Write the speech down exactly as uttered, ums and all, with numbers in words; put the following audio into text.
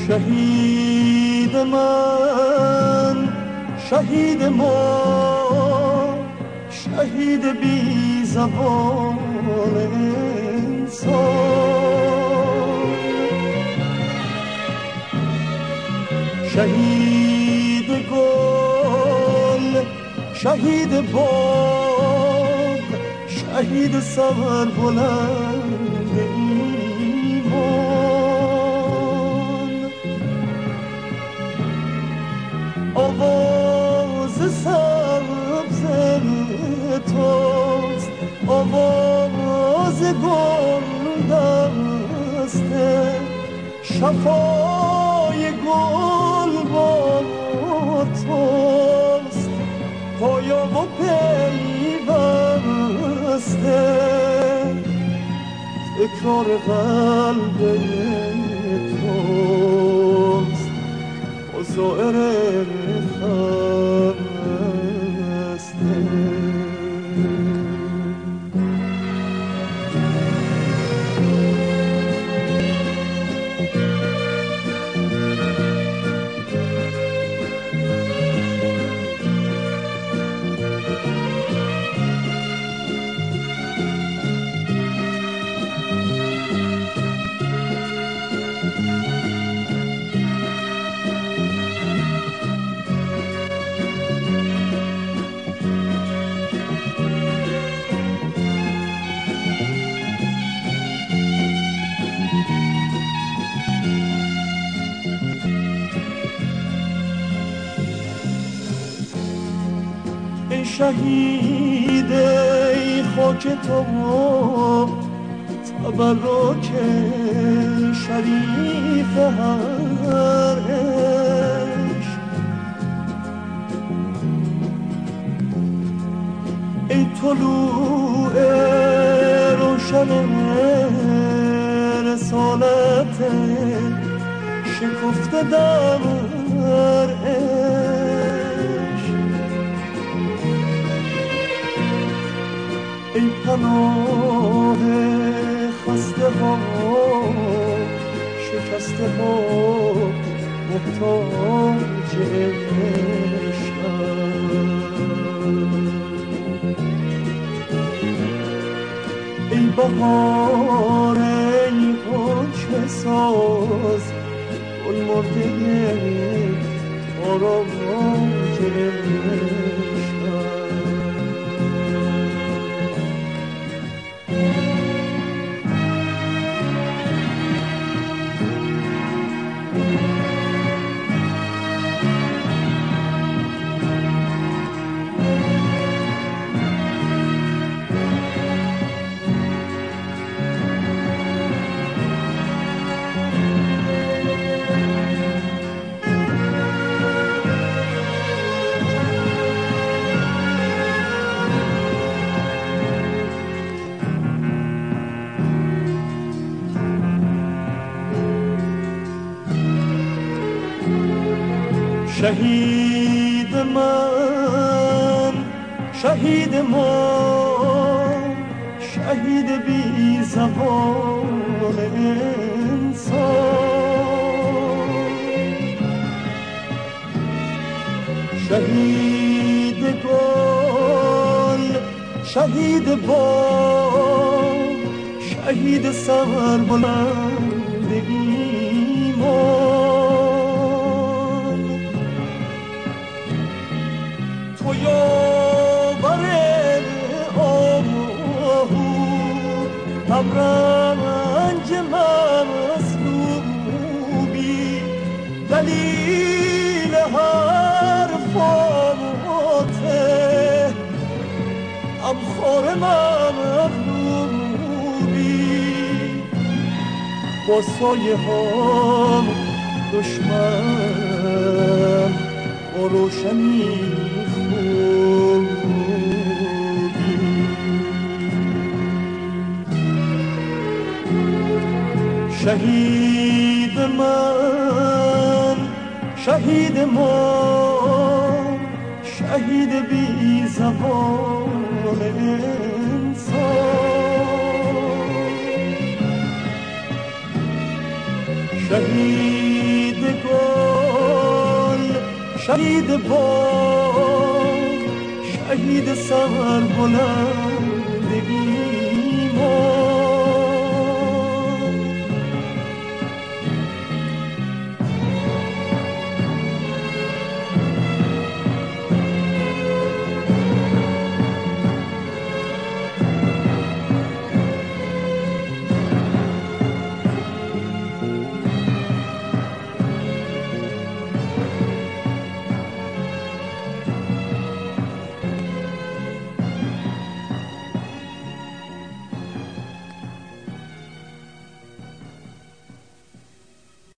شهید من، شهید ما، شهید بی زبان انسان، شهید گل، شهید باغ، شهید سر بلند ایمان. آواز سبز توست، آواز گل دسته، شفای گل با توست، پایا و پیوسته، تکرار قلب توست و زائر خسته. شهید ای خاک تو تبرک شریف هر عشق، ای طلوع روشن رسالت شکفته در ای پناه خسته ها شکسته ها محتاج عشق. ای بهار ای حکم ساز گل مرده آرامش عشق. شهید من، شهید ما، شهید بی زبان انسان، شهید گل، شهید باغ، شهید سر بلند ایمان. تو یاور آهو همرنج مظلومی، دلیل هر فاته امخار مغلوبی، با سایه ها دشمن با روشنی خوبی. شهید من، شهید ما، شهید بی زبان انسان، شهید گل شهید باد شهید سر بلندگی ما